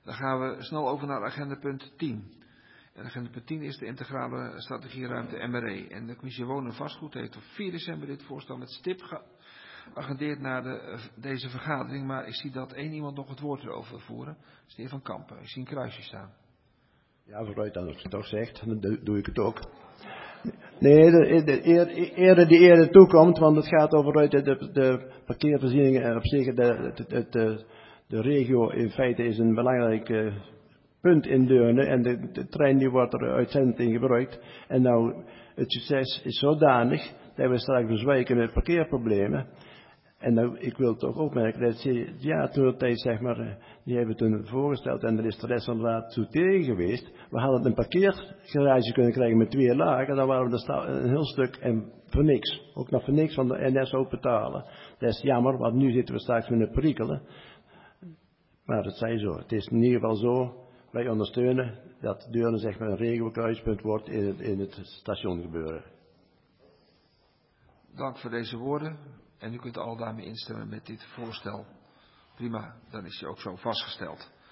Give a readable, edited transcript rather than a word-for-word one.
Dan gaan we snel over naar agendapunt 10. En agendapunt 10 is de integrale strategieruimte MRE. En de commissie Wonen en Vastgoed heeft op 4 december dit voorstel met stip geagendeerd naar deze vergadering. Maar ik zie dat één iemand nog het woord erover wil voeren. Dat is de heer Van Kampen. Ik zie een kruisje staan. Ja, vooruit dan, als je het toch zegt, dan doe ik het ook. Nee, de ere die ere toekomt, want het gaat over de parkeervoorzieningen op zich. De regio in feite is een belangrijk punt in Deurne en de trein die wordt er uitzendend in gebruikt. En nou, het succes is zodanig dat we straks bezwijken met parkeerproblemen. En nou, ik wil toch opmerken dat ja, toen de tijd, zeg maar, die hebben toen voorgesteld en er is de rest van de raad toe tegen geweest. We hadden een parkeergarage kunnen krijgen met 2 lagen, dan waren we een heel stuk en voor niks. Ook nog voor niks van de NS ook betalen. Dat is jammer, want nu zitten we straks met een perikelen. Maar dat zij zo. Het is in ieder geval zo, wij ondersteunen dat Deurne zeg maar een regiokruispunt wordt in het stationgebeuren. Dank voor deze woorden. En u kunt al daarmee instemmen met dit voorstel. Prima, dan is hij ook zo vastgesteld.